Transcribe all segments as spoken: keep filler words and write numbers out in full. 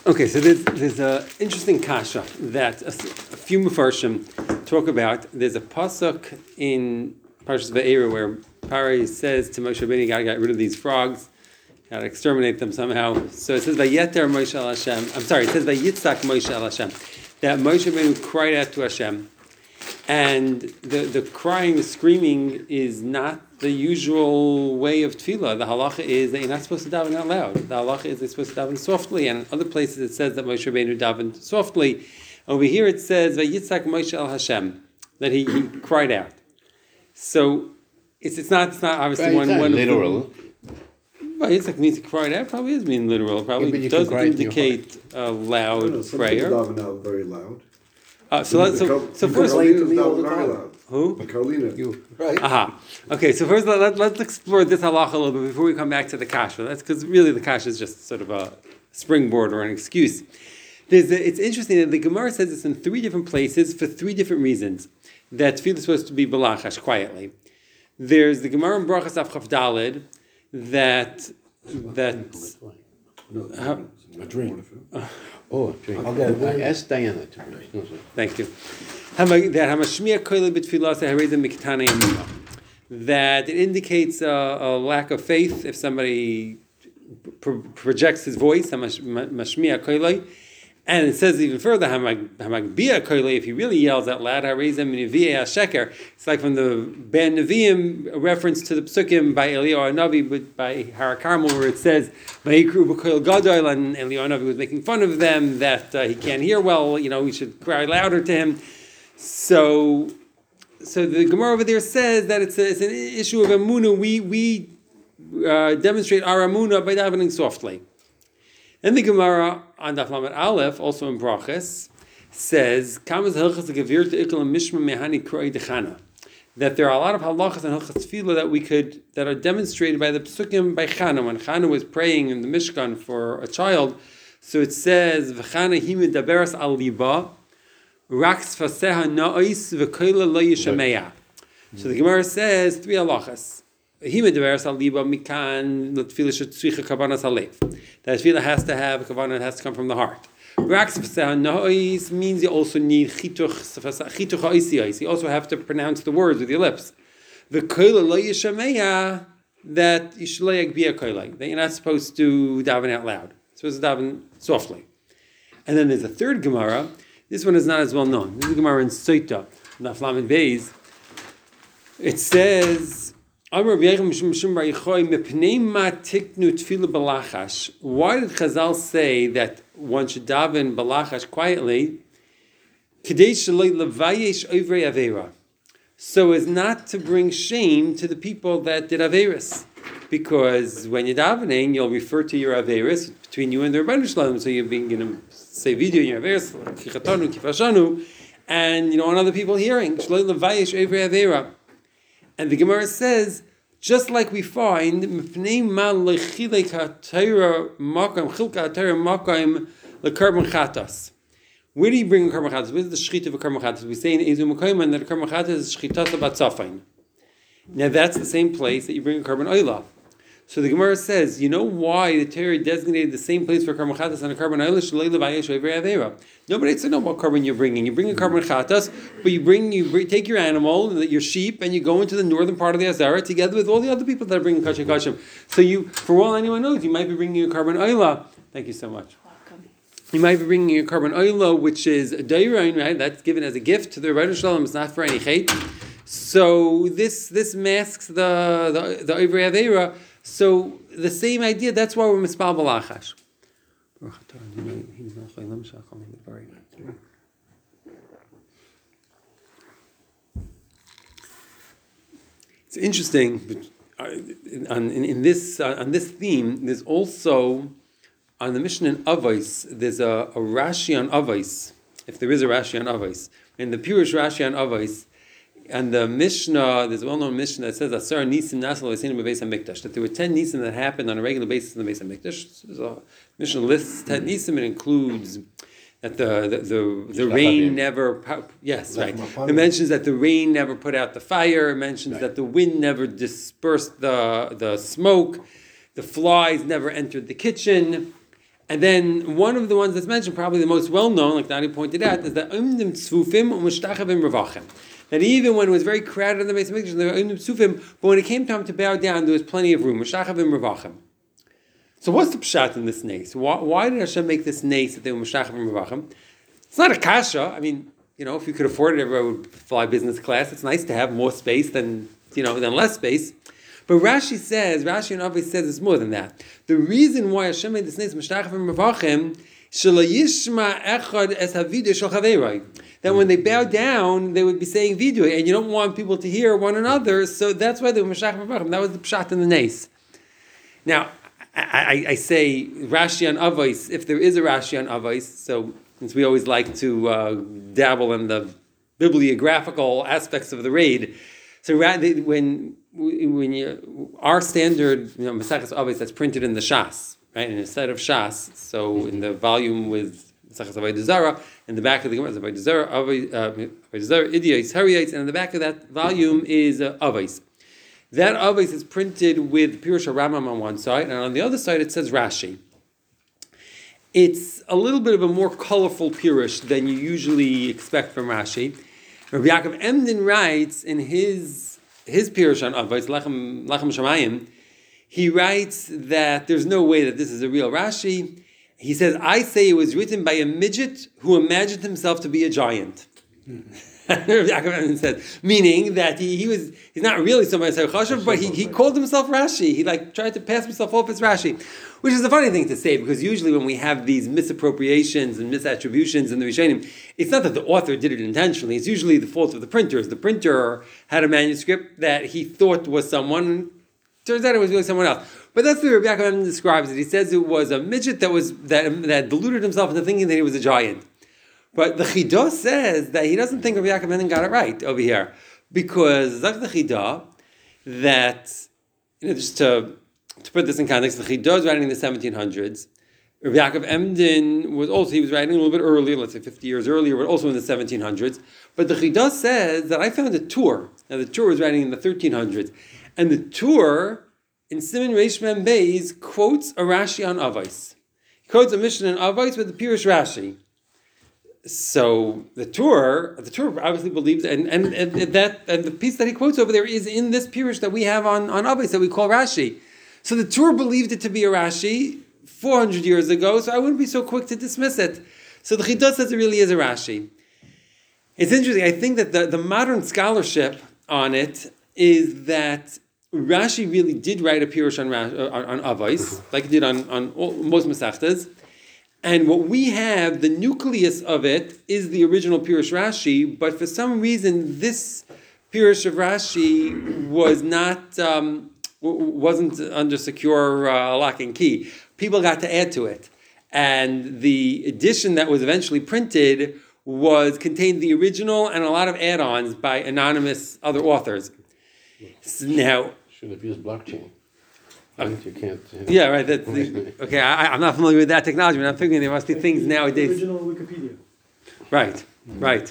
Okay, so there's there's an interesting kasha that a, a few Mefarshim talk about. There's a pasuk in Parshas Va'era where Pari says to Moshe Rabbeinu, "You got to get rid of these frogs, got to exterminate them somehow." So it says Vayeter Moshe al Hashem. I'm sorry, it says Vayitzak Moshe al Hashem. That Moshe Rabbeinu cried out to Hashem, and the the crying, the screaming is not the usual way of tefillah. The halacha is that you're not supposed to daven out loud. The halacha is you're supposed to daven softly, and in other places it says that Moshe Rabbeinu davened softly. Over here it says Vayitzak Moshe al Hashem, that he, he cried out. So it's it's not it's not obviously right, one not one literal. Vayitzak means to cry out. Probably is mean literal. Probably yeah, doesn't indicate a loud no, some prayer. People daven out very loud. Uh, so let's, so, so, so first, Carlina's daven very loud. Who? Carlina. You right? Aha. Okay. So first, let, let's explore this halacha a little bit before we come back to the kasha. That's because really the kasha is just sort of a springboard or an excuse. There's a, it's interesting that the Gemara says this in three different places for three different reasons. That tefillah is supposed to be balachash quietly. There's the Gemara in Brachas Av Chaf Daled that that. Uh, A drink. Oh, a drink. I'll get it. I asked Diana to bring it. No, sir. Thank you. That it indicates a, a lack of faith if somebody pro- projects his voice. And it says even further, if he really yells out loud, it's like from the Ben Nevi'im, a reference to the Psukim by Eliyahu Navi, but by Har Carmel, where it says, and Eliyahu Navi was making fun of them, that uh, he can't hear well, you know, we should cry louder to him. So, so the Gemara over there says that it's, a, it's an issue of Amunah. We, we uh, demonstrate our Amunah by davening softly. And the Gemara on Daf Lamed Aleph, also in Brachas, says that there are a lot of halachas and halachas tefillah that we could that are demonstrated by the psukim by Chana. When Chana was praying in the Mishkan for a child, so it says v'chana hi medaberas al liba rak sfaseha na'is v'koila lo yishameya. So the Gemara says three halachas. That tefillah has to have a kavanah, it has to come from the heart. Noise means you also need chituch. You also have to pronounce the words with your lips. The koila lo yishameya, that yishleyak bia koila, that you're not supposed to daven out loud. You're supposed to daven softly. And then there's a third Gemara. This one is not as well known. This is a Gemara in Soita, Daf Lamed Beis. It says. Why did Chazal say that one should daven balachash quietly? So as not to bring shame to the people that did averis. Because when you're davening, you'll refer to your averis between you and the Rebbeinu Shalom. So you're being, you know, say video in your averis, kichatanu, kifashanu, and you don't want other people hearing. And the Gemara says, just like we find, where do you bring a karban chatas? Where's the shchita of a karban chatas? We say in Ezu Mekayman that a karban chatas is shchitas batzafain. Now that's the same place that you bring a karban oila. So the Gemara says, you know why the Torah designated the same place for karban chatas and a karban oila? Nobody needs to know what karban you're bringing. You bring a karban chatas, but you bring you bring, take your animal, your sheep, and you go into the northern part of the Azara together with all the other people that are bringing kashim kashim. So you, for all anyone knows, you might be bringing a karban oila. Thank you so much. Welcome. You might be bringing a karban oila, which is a dayrain, right? That's given as a gift to the Rebbeinu Shalom. It's not for any chait. So this this masks the the the Ivrei Aveira. So the same idea. That's why we're mispal balachash. It's interesting. On, in, in this uh, on this theme, there's also on the Mishnah in Avos. There's a, a Rashi on Avos, if there is a Rashi on Avos. In the Pirush Rashi on Avos, and the Mishnah, there's a well-known Mishnah that says Asar Nisim Nasal V'Seinim B'Beis HaMikdash, that there were ten Nisim that happened on a regular basis in the Beis HaMikdash. So there's a Mishnah lists ten Nisim. It includes that the the the, the rain never yes right. It mentions that the rain never put out the fire. It mentions right. that the wind never dispersed the the smoke. The flies never entered the kitchen. And then one of the ones that's mentioned, probably the most well-known, like Nadi pointed out, is that Umdim Tzfufim U'Mushtachavim Revachim. That even when it was very crowded in the Beis Hamikdash, there were Umdim Tzfufim, but when it came time to bow down, there was plenty of room. Mushtachavim Revachim. So what's the pshat in this nace? Why, why did Hashem make this nace that they were Mushtachavim Revachim? It's not a kasha. I mean, you know, if you could afford it, everyone would fly business class. It's nice to have more space than, you know, than less space. But Rashi says, Rashi and Avi says it's more than that. The reason why Hashem made this nace Mushtachavim Revachim, Shalayishma Echad Es Havidu Shel Chaveiroi, that when they bow down, they would be saying vidui, and you don't want people to hear one another, so that's why they were Mushtachavim Revachim. That was the pshat in the nace. Now, I, I, I say Rashi on Avos, if there is a Rashi on Avos, so since we always like to uh, dabble in the bibliographical aspects of the raid, so when when you our standard, you know, Maseches Avos that's printed in the Shas, right, in a set of Shas, so in the volume with Maseches Avodah Zarah, in the back of the Gemara is Avodah Zarah, Avodah Zarah, Idiotes, Hariotes, and in the back of that volume is uh, Avos. That Avos is printed with Pirush Rambam on one side, and on the other side it says Rashi. It's a little bit of a more colorful Pirush than you usually expect from Rashi. Rabbi Yaakov Emden writes in his his Pirush on Avos, Lechem, Lechem Shamayim, he writes that there's no way that this is a real Rashi. He says, I say it was written by a midget who imagined himself to be a giant. says, meaning that he, he was he's not really somebody Chashav, but he, he called himself Rashi. He like tried to pass himself off as Rashi, which is a funny thing to say, because usually when we have these misappropriations and misattributions in the Rishonim, it's not that the author did it intentionally. It's usually the fault of the printers. The printer had a manuscript that he thought was someone. Turns out it was really someone else. But that's the way Rabbi Yaakov describes it. He says it was a midget that was that that deluded himself into thinking that he was a giant. But the Chidah says that he doesn't think Rabbi Yaakov Emden got it right over here, because that's the Chidah that, you know, just to, to put this in context, the Chidah is writing in the seventeen hundreds. Rabbi Yaakov Emden was also, he was writing a little bit earlier, let's say fifty years earlier, but also in the seventeen hundreds. But the Chidah says that I found a Tur. Now the Tur was writing in the thirteen hundreds. And the Tur, in Siman Reish Mem Beis, quotes a Rashi on Avos. He quotes a Mishnah in Avos with the Pirush Rashi. So the Tur, the Tur obviously believes, and, and, and that and the piece that he quotes over there is in this Pirush that we have on, on Avos that we call Rashi. So the Tur believed it to be a Rashi four hundred years ago, so I wouldn't be so quick to dismiss it. So the Chidah says it really is a Rashi. It's interesting, I think that the, the modern scholarship on it is that Rashi really did write a Pirush on, on, on Avos, like he did on, on all, most Masechtas. And what we have, the nucleus of it, is the original Pirush Rashi, but for some reason this Pirush of Rashi was not, um, wasn't under secure uh, lock and key. People got to add to it. And the edition that was eventually printed was contained the original and a lot of add-ons by anonymous other authors. So now, should have used blockchain. You can't. You know. Yeah, right. That's the, okay. I, I'm not familiar with that technology, but I'm figuring there must be things nowadays. Original Wikipedia. Right, mm-hmm. right.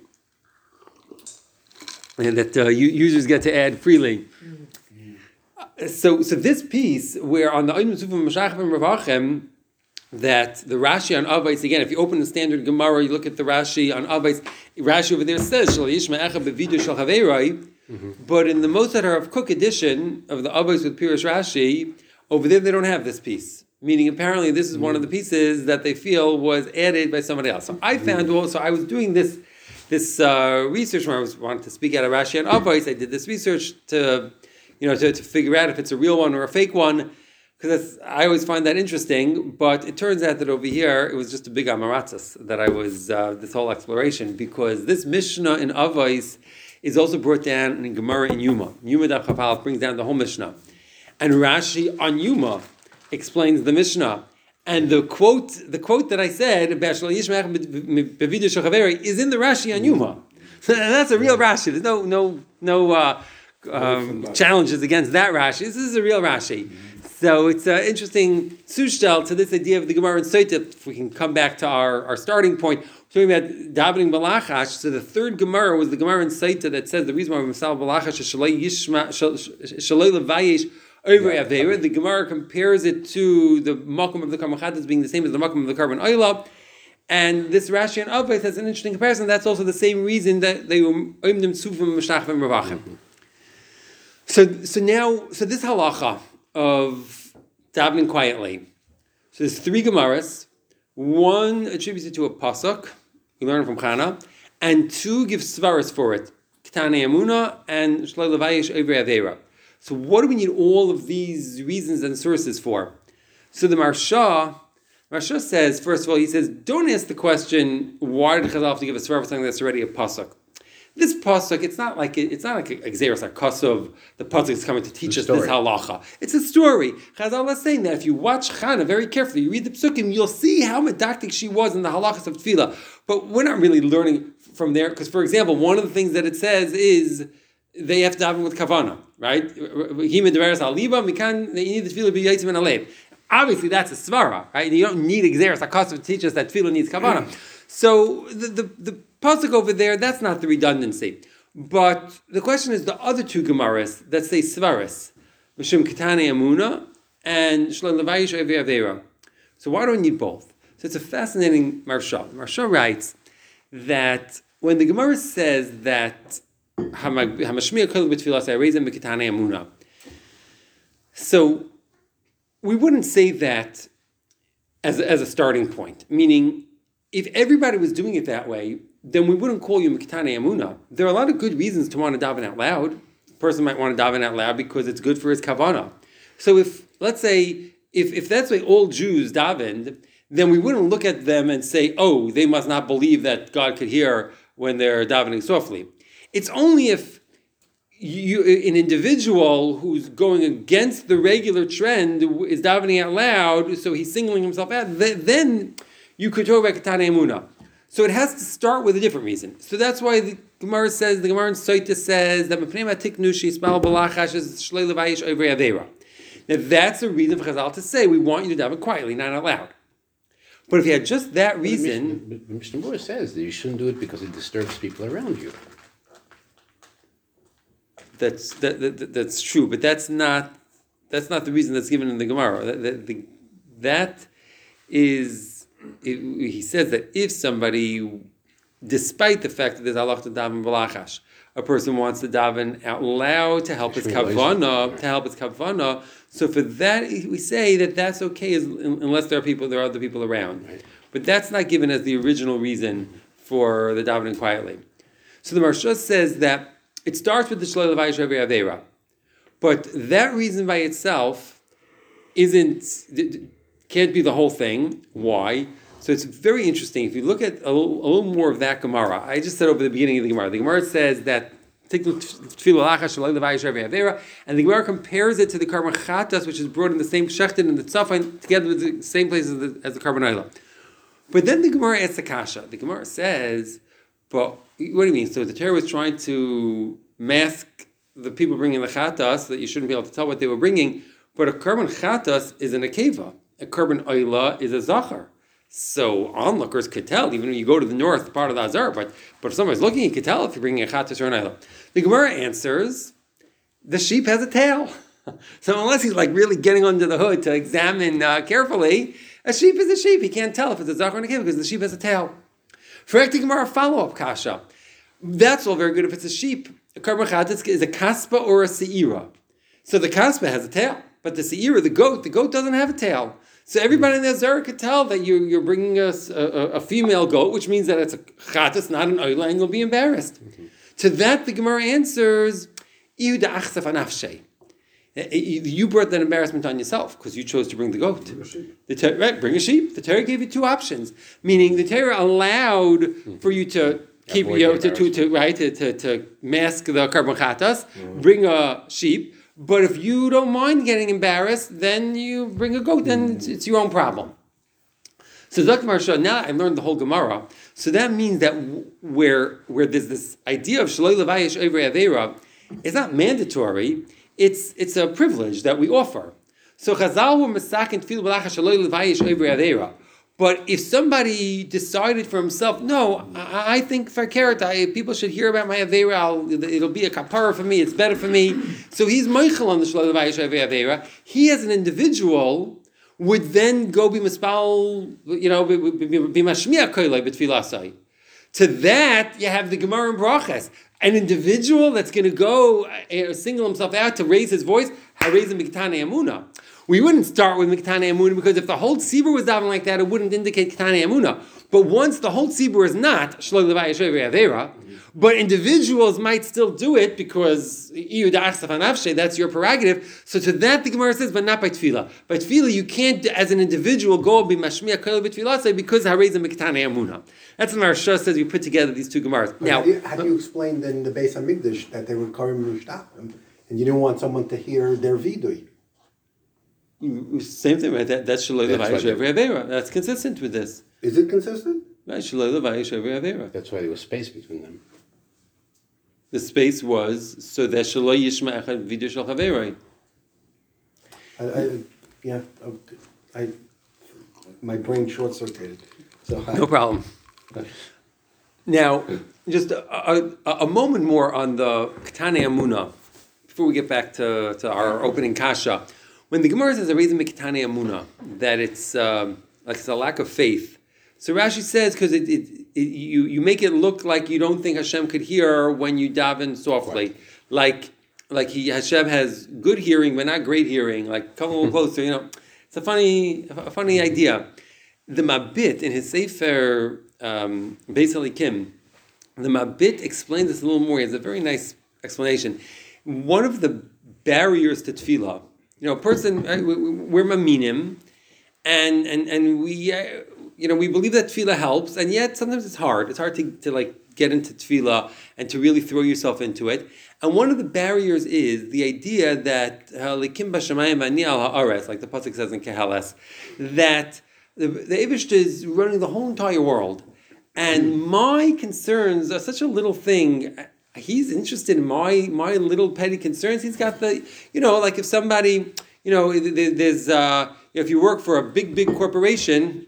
And that uh, users get to add freely. Mm-hmm. Uh, so, so this piece where on the Oidim Tzufim Meshachim Ravachem, that the Rashi on Avos, again, if you open the standard Gemara, you look at the Rashi on Avos, Rashi over there says Shal Yishma Echa Bevidu Shal Chaveiroi. Mm-hmm. But in the Moshe Harav Kook edition of the Avos with Pirush Rashi, over there they don't have this piece. Meaning, apparently, this is mm-hmm. one of the pieces that they feel was added by somebody else. So I found mm-hmm. also, I was doing this this uh, research when I was wanted to speak out of Rashi and Avos. I did this research to, you know, to, to figure out if it's a real one or a fake one, because I always find that interesting. But it turns out that over here it was just a big amaratzas that I was uh, this whole exploration, because this Mishnah in Avos is also brought down in Gemara in Yuma. Yuma Daf Chafal brings down the whole Mishnah. And Rashi on Yuma explains the Mishnah. And the quote the quote that I said, is in the Rashi on Yuma. And that's a real Rashi. There's no no no uh, um, challenges against that Rashi. This is a real Rashi. So it's an interesting sushtel to this idea of the Gemara in Sotah. If we can come back to our, our starting point, we're talking about davening balachash. So the third Gemara was the Gemara in Sotah that says the reason why we masal balachash is shaloi yishma shaloi levayish over Avera. The Gemara compares it to the Makom of the Karban Chatas being the same as the Makom of the Karban Oila. And this Rashi and Avos has an interesting comparison. That's also the same reason that they were Oimdim Sufim Mishnachim Ravachim. So, so now, so this halacha of davening quietly. So there's three Gemaras. One attributes it to a pasuk, we learn from Chana, and two give svaras for it, Ketane Amuna and Shloi Levayish Oivei Avera. So what do we need all of these reasons and sources for? So the Marsha, Marsha says, first of all, he says, don't ask the question, why did Chazal have to give a svar for something that's already a pasuk? This pasuk, it's not like it's not like a Xeris Akosov. The pasuk is coming to teach us this halacha. It's a story. Chazal is saying that if you watch Chana very carefully, you read the psukim, you'll see how medactic she was in the halachas of tefillah. But we're not really learning from there because, for example, one of the things that it says is they have to daven with kavana, right? Obviously, that's a svara, right? You don't need Xeris Akosov to teach us that tefillah needs kavana. So the the, the pasuk over there, that's not the redundancy. But the question is the other two Gemaras that say svaras, Mishum Ketane Amuna and Shloi Levayish Oivei Avera. So why do we need both? So it's a fascinating Marsha. Marsha writes that when the Gemara says that Hamashmiya Kol B'Tfilas Ha'Reizim B'Ketane Amuna, so we wouldn't say that as a, as a starting point, meaning if everybody was doing it that way, then we wouldn't call you Meketane Amuna. There are a lot of good reasons to want to daven out loud. A person might want to daven out loud because it's good for his kavana. So if, let's say, if, if that's the way all Jews davened, then we wouldn't look at them and say, oh, they must not believe that God could hear when they're davening softly. It's only if you, an individual who's going against the regular trend is davening out loud, so he's singling himself out, then you could talk about Ketane Amuna. So it has to start with a different reason. So that's why the Gemara says, the Gemara in Soita says that Mepnei Tiknushi Smal Balachash is Shloi Levayish Oivei Avera. Now that's a reason for Chazal to say we want you to daven quietly, not out loud. But if you had just that reason, Mishnah Berurah says that you shouldn't do it because it disturbs people around you. That's that, that, that's true, but that's not that's not the reason that's given in the Gemara. That, that, the, that is. It, he says that if somebody, despite the fact that there's halach to daven b'lachash, a person wants to daven out loud to help its kavana, to help its kavana. So for that, we say that that's okay as, unless there are people, there are other people around. Right. But that's not given as the original reason for the davening quietly. So the Marsha says that it starts with the Shloi Levayish Oivei Avera, but that reason by itself isn't. Can't be the whole thing. Why? So it's very interesting. If you look at a little, a little more of that Gemara, I just said over the beginning of the Gemara, the Gemara says that and the Gemara compares it to the Karban Chatas, which is brought in the same Shechtin and the Tzafin, together with the same place as the, as the Karban Oila. But then the Gemara asks the Kasha. The Gemara says, but what do you mean? So the Torah was trying to mask the people bringing the Chatas, that you shouldn't be able to tell what they were bringing, but a Karban Chatas is an Akeva. A Karban Oila is a Zachar. So onlookers could tell, even when you go to the north part of the Azar, but, but if somebody's looking, you could tell if you're bringing a Chatas or an Oila. The Gemara answers, the sheep has a tail. So unless he's like really getting under the hood to examine uh, carefully, a sheep is a sheep. He can't tell if it's a Zachar or an Akeva because the sheep has a tail. For the Gemara, follow-up Kasha. That's all very good if it's a sheep. A Karban Chatas is a Kaspa or a Seira. So the Kaspa has a tail. But the seira, the goat, the goat doesn't have a tail. So everybody in the Azara could tell that you're, you're bringing us a, a, a female goat, which means that it's a chatas, not an oila, and you'll be embarrassed. Mm-hmm. To that, the Gemara answers, you brought that embarrassment on yourself because you chose to bring the goat. Bring a sheep. The ter- right, bring a sheep. The Torah gave you two options, meaning the Torah allowed mm-hmm. for you to keep you know, to, to, to right to, to, to mask the Karban Chatas, mm-hmm. bring a sheep. But if you don't mind getting embarrassed, then you bring a goat, then it's, it's your own problem. So Zakh Marsha, now I learned the whole Gemara. So that means that where, where there's this idea of Shloi Levayish Oivei Avera, it's not mandatory, it's it's a privilege that we offer. So Chazal were Masakin Tefillah B'Lacha Shloi Levayish Oivei Avera. But if somebody decided for himself, no, I, I think for carrot, I, people should hear about my Aveira, I'll, it'll be a kapara for me, it's better for me. So he's Meichel on the Shalom Aveira. He as an individual would then go be mispal, you know, be mashmiya koilei b'tfilasai. To that, you have the Gemara in Brachas. An individual that's going to go uh, single himself out to raise his voice, haraise miktane amuna. We wouldn't start with miktane amuna because if the whole tzibur was davening like that, it wouldn't indicate miktane amuna. But once the whole tzibur is not shloi levai yeshoy v'avera, but individuals might still do it because that's your prerogative. So to that the Gemara says, but not by tefillah. By tefillah, you can't, as an individual, go be mashmiya koil b'tefillah because haraise miktane amuna. That's what Maharsha says. We put together these two Gemaras. But now, how do you, how do you explain then the Beis Hamikdash that they were karim mushtapim, and you didn't want someone to hear their vidui? Same thing, right? That, that's Shaloi That's Levai right. Shavri Avera. That's consistent with this. Is it consistent? Right? Shaloi Levai Shavri Avera. That's why there was space between them. The space was so that Shaloi Yishma Echad Vidur Shal Chaveroi. I, I, yeah, I, my brain short circuited. So I, No problem. Now, just a, a, a moment more on the Ketane Amuna before we get back to, to our opening kasha. When the Gemara says a reason Ketane Amuna that it's um, like it's a lack of faith. So Rashi says because it, it, it you you make it look like you don't think Hashem could hear when you daven softly, right. like like he Hashem has good hearing but not great hearing. Like come a little closer, you know. It's a funny a funny idea. The Mabit in his Sefer um, Beis Halikim, the Mabit explains this a little more. He has a very nice explanation. One of the barriers to tefillah, you know, a person, we're maminim, and and and we, uh, you know, we believe that tefillah helps, and yet sometimes it's hard. It's hard to, to like get into tefillah and to really throw yourself into it. And one of the barriers is the idea that Halikim b'shamayim ani al haaretz, like the pasuk says in Keheles, that the the Eibush is running the whole entire world, and my concerns are such a little thing. He's interested in my my little petty concerns. He's got the, you know, like if somebody, you know, there's, uh, if you work for a big, big corporation,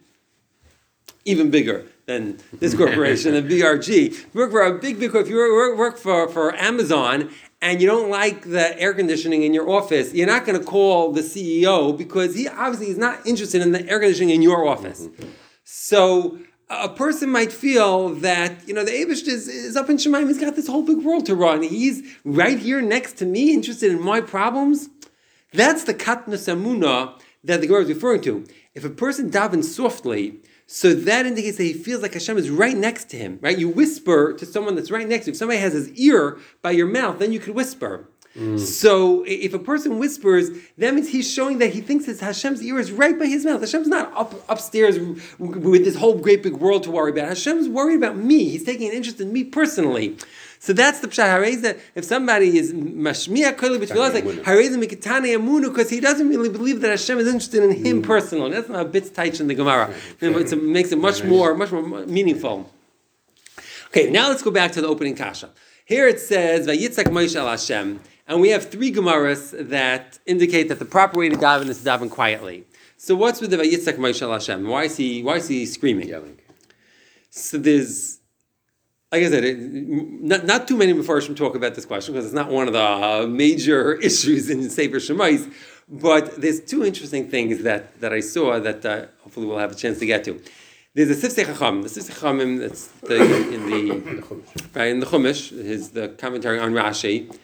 even bigger than this corporation, than B R G. If you work for a big, big, if you work, work for, for Amazon and you don't like the air conditioning in your office, you're not going to call the C E O because he obviously is not interested in the air conditioning in your office. So a person might feel that, you know, the Eibush is, is up in Shemaim, he's got this whole big world to run. He's right here next to me, interested in my problems. That's the Katnas Amuna that the Gemara is referring to. If a person davens softly, so that indicates that he feels like Hashem is right next to him, right? You whisper to someone that's right next to you. If somebody has his ear by your mouth, then you could whisper. Mm. So if a person whispers, that means he's showing that he thinks that Hashem's ear is right by his mouth. Hashem's not up upstairs with this whole great big world to worry about. Hashem's worried about me. He's taking an interest in me personally. So that's the pshat. Hareza, if somebody is mashmiya koil b'tfilah, like hareza miketane amunu, because he doesn't really believe that Hashem is interested in him mm. personally. That's not a bit taich in the Gemara. It makes it much more, much more meaningful. Okay, now let's go back to the opening kasha. Here it says Vayitzak Moshe al Hashem. And we have three Gemaras that indicate that the proper way to daven is to daven quietly. So what's with the Vayitzak Moshe al Hashem? Why is he why is he screaming? Yelling. So there's, like I said, it, not, not too many Mefarshim talk about this question because it's not one of the major issues in Sefer Shemais. But there's two interesting things that, that I saw that uh, hopefully we'll have a chance to get to. There's a Sifsei Chacham. The Sifsei Chachamim that's the, in the right in the Chumash, his the commentary on Rashi.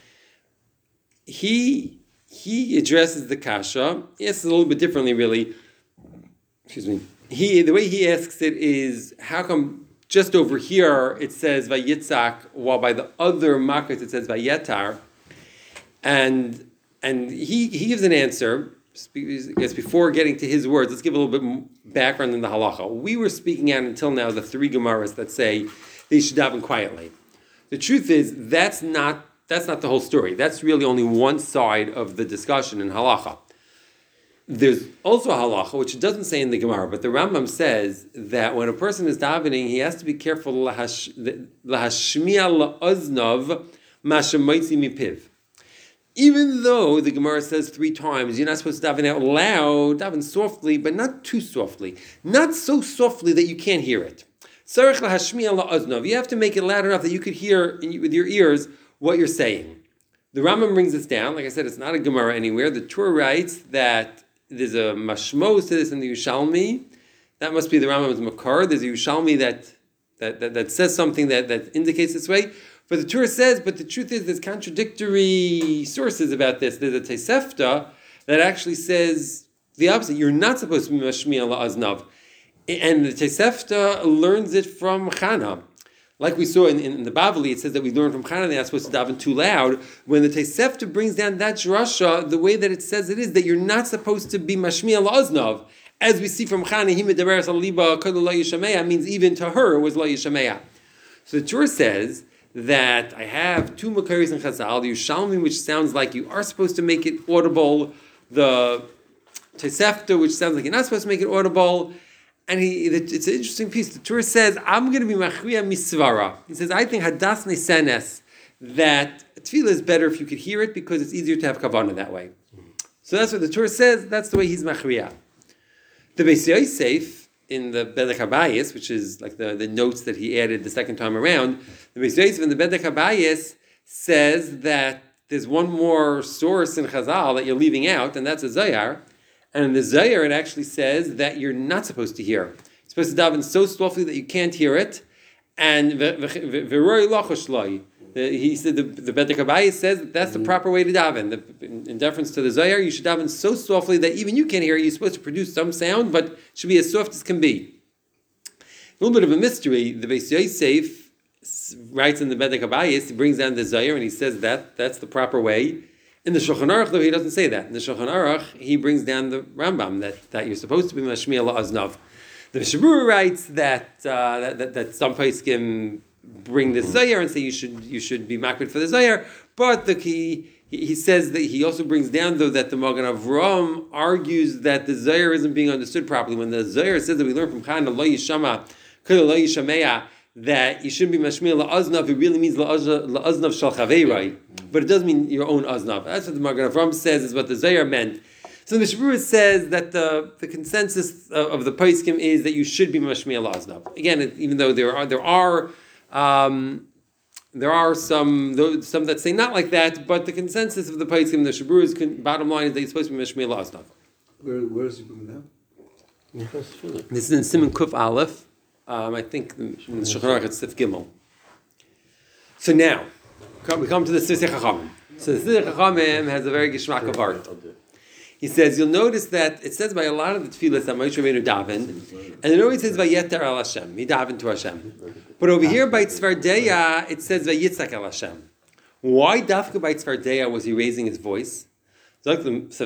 He he addresses the kasha. He asks it a little bit differently, really. Excuse me. He the way he asks it is, how come just over here it says Vayitzak, while by the other makkos it says Vayetar? And and he he gives an answer. I guess before getting to his words, let's give a little bit background in the halacha. We were speaking out until now the three Gemaras that say they should daven quietly. The truth is that's not. That's not the whole story. That's really only one side of the discussion in halacha. There's also a halacha, which it doesn't say in the Gemara, but the Rambam says that when a person is davening, he has to be careful lahashmiya la'oznav ma shemaitzi mipiv. Even though the Gemara says three times, you're not supposed to daven out loud, daven softly, but not too softly. Not so softly that you can't hear it. Tzarech lahashmi'a la'aznav. You have to make it loud enough that you could hear in, with your ears what you're saying. The Rambam brings this down. Like I said, it's not a Gemara anywhere. The Torah writes that there's a mashmos to this in the Yerushalmi. That must be the Rambam's makar. There's a Yerushalmi that, that, that, that says something that, that indicates this way. But the Torah says, but the truth is there's contradictory sources about this. There's a Tosefta that actually says the opposite. You're not supposed to be mashmi'a la'aznav. And the Tosefta learns it from Chana. Like we saw in, in, in the Bavli, it says that we learn from Chana they're not supposed to daven too loud. When the Tosefta brings down that drasha, the way that it says it is that you're not supposed to be mashmi'a la'aznav. As we see from Chana, him deberes aliba kodu lo yishameya means even to her it was lo yishameya. So the Torah says that I have two makaris in Chazal, the Yerushalmi, which sounds like you are supposed to make it audible, the Tosefta, which sounds like you're not supposed to make it audible, and he, it's an interesting piece. The Torah says, I'm going to be machriya misvara. He says, I think hadas nesenes, that tefillah is better if you could hear it, because it's easier to have kavanah that way. So that's what the Torah says, that's the way he's machriya. The Beis Yosef, in the Bedek HaBayis, which is like the, the notes that he added the second time around, the Beis Yosef in the Bedek HaBayis says that there's one more source in Chazal that you're leaving out, and that's a Zayar. And in the Zayar, it actually says that you're not supposed to hear. You're supposed to daven so softly that you can't hear it. And v'roi lachoshloi. He said the, the Bedek HaBayis says that that's the proper way to daven. The, in, in deference to the Zayar, you should daven so softly that even you can't hear it. You're supposed to produce some sound, but it should be as soft as can be. A little bit of a mystery. The Beis Yosef writes in the Bedek HaBayis, he brings down the Zayar and he says that that's the proper way. In the Shulchan Aruch, though, he doesn't say that. In the Shulchan Aruch, he brings down the Rambam that, that you're supposed to be mashmi'a la'aznav. The Shabur writes that, uh, that, that that some poskim bring the Zayar and say you should you should be makbid for the Zayar, but the he, he says that he also brings down though that the Magen Avraham argues that the Zayar isn't being understood properly. When the Zayar says that we learn from Chana lo yishama kol lo yishameya that you shouldn't be mashmi'a la'aznav, it really means la'aznav shal chaveirai, but it does mean your own aznav. That's what the Magen Avraham says is what the Zayar meant. So the Mishabura says that the, the consensus of, of the poskim is that you should be mashmi'a la'aznav. Again, it, even though there are there are um, there are some some that say not like that, but the consensus of the poskim, the Mishabura's con- bottom line is that you're supposed to be mashmi'a la'aznav. Where, where is he putting down? This is in Siman Kuf Aleph. Um, I think in the Shulchan Aruch it's Sif Gimel. So now we come to the Sisei Chachamim. So the Sisei Chachamim has a very geshmak of art. He says, you'll notice that it says by a lot of the tefillahs that Moshe Rabbeinu davened, and it always says Vayeter al Hashem, he davened to Hashem. But over here by Tzvardeya, it says Vayitzak al Hashem. Why dafka by Tzvardeya was he raising his voice? Because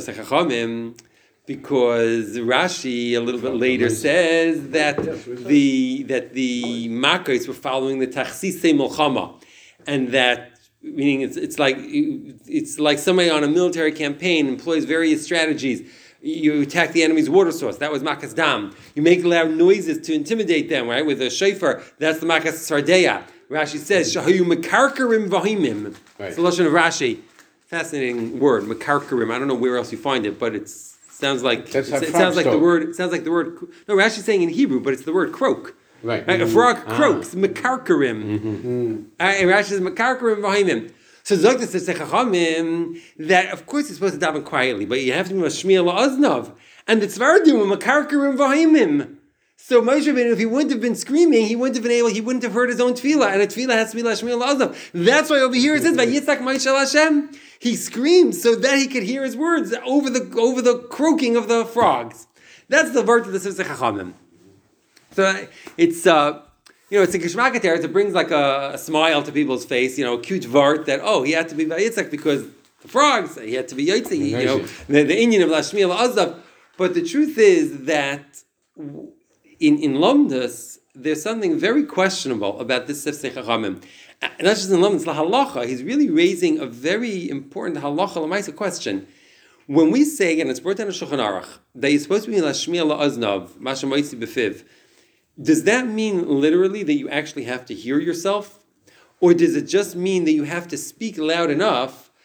Rashi a little bit later says that the that the Makkos were following the Tachsisei Milchama, and that meaning it's it's like it's like somebody on a military campaign employs various strategies. You attack the enemy's water source. That was Makas Dam. You make loud noises to intimidate them, right? With a shofar. That's the Makas Sardeya. Rashi says, Shahayu Mekarkarim Vahimim. It's the Lashon of Rashi. Fascinating word, Mekarkarim. I don't know where else you find it, but it's sounds like it's, it sounds like the word. It sounds like the word. No, Rashi's saying in Hebrew, but it's the word croak. Right. right? Mm-hmm. A frog croaks, ah. Mekarkarim. Mm-hmm. Right? And Rashi says Mekarkarim Vahimim. So Zogda says to Chachamim that of course you're supposed to daven quietly, but you have to be mashmi'a la'aznav. And the Tzvardim were Mekarkarim Vahimim. So Moshe Rabbeinu, if he wouldn't have been screaming, he wouldn't have been able. He wouldn't have heard his own tefillah, and a tefillah has to be lashmi'a la'aznav. That's why over here it says Vayitzak Moshe Hashem. He screamed so that he could hear his words over the over the croaking of the frogs. That's the vart of the Sifsei Chachamim. So it's uh, you know it's a geshmak there. It brings like a, a smile to people's face. You know, a cute vart that oh he had to be vayitzak because the frogs. He had to be yotzi. You know the, the Indian of lashmiel azav. But the truth is that in in Lomdus there's something very questionable about this Sifsei Chachamim. And not just in Lomdus, it's la halacha. He's really raising a very important halacha l'maisa question. When we say, and it's brought down in Shulchan Aruch, that you're supposed to be lashmiel la'aznav, masha moitzi b'fiv. Does that mean literally that you actually have to hear yourself? Or does it just mean that you have to speak loud enough